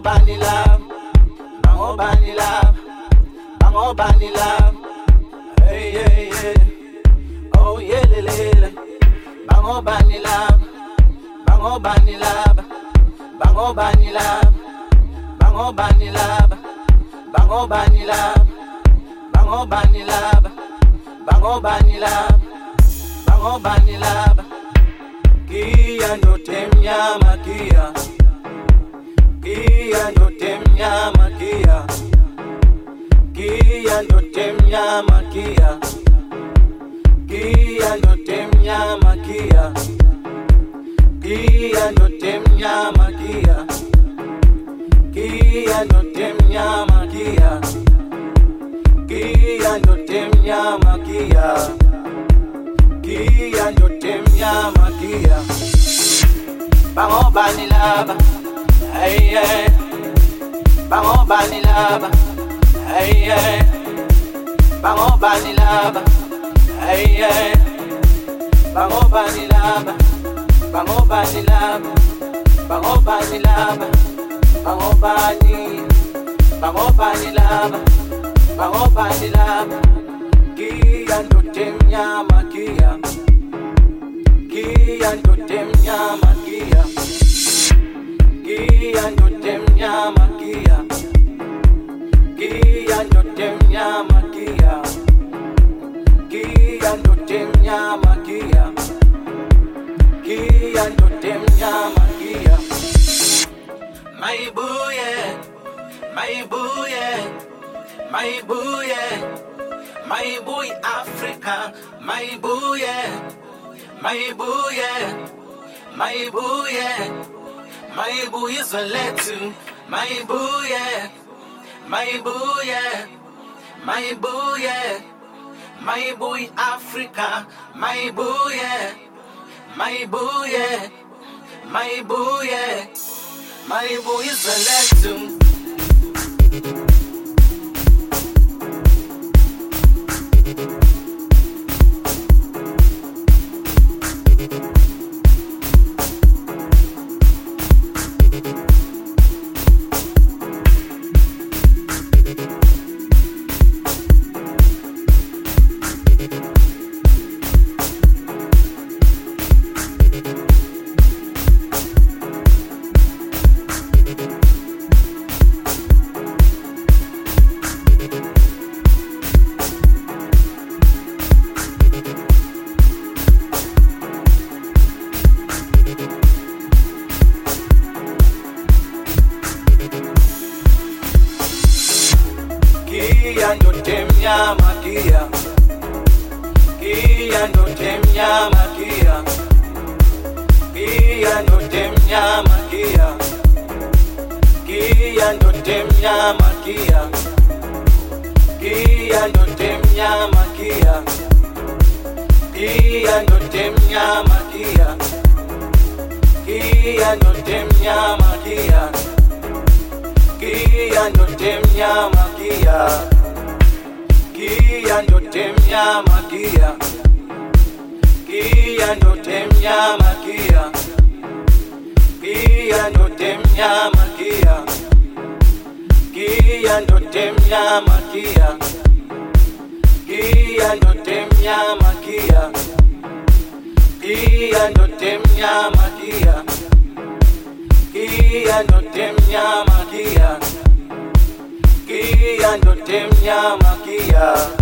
bani love, bango bani love, bango bani love. Hey yeah yeah, oh yeah lele. Bango bani love, bango bani love, bango bani love, bango bani love, bango bani love, bango bani love, bango bani love, bango bani love. Kia ndo temnyama kia, kia ndo temnyama kia, kia ndo temnyama kia, kia ndo temnyama kia, kia ndo temnyama kia, kia ndo temnyama kia, kia ndo temnyama kia, kia ndo temnyama kia. Bango bani lava, hey yeah. Bango bani lava, hey yeah. Bango bani lava, hey yeah. Bango bani lava, bango bani lava, bango bani lava, bango bani, bango bani lava, bango bani lava. Kia ndo temnyama kia, kia ndo temnyama kia, kia ndo temnyama kia, kia ndo temnyama kia, kia ndo temnyama kia, kia ndo temnyama kia. My booye, my booye, my booye, my boy Africa, my booye, my booye, my booye, my booye Zaletu, my booye, my booye, my booye, my boy Africa, my booye, my booye, my booye, my booye Zaletu. Kia ndo temnyama kia, kia ndo temnyama kia, kia ndo temnyama kia, kia ndo temnyama kia, kia ndo temnyama kia, kia ndo temnyama kia, kia ndo temnyama kia, kia ndo temnyama kia, kia ndo temnyama kia, kia ndo temnyama kia, kia ndo temnyama kia, kia ndo temnyama kia, kia ndo temnyama kia, kia ndo temnyama kia, kia ndo temnyama kia, kia ndo temnyama kia.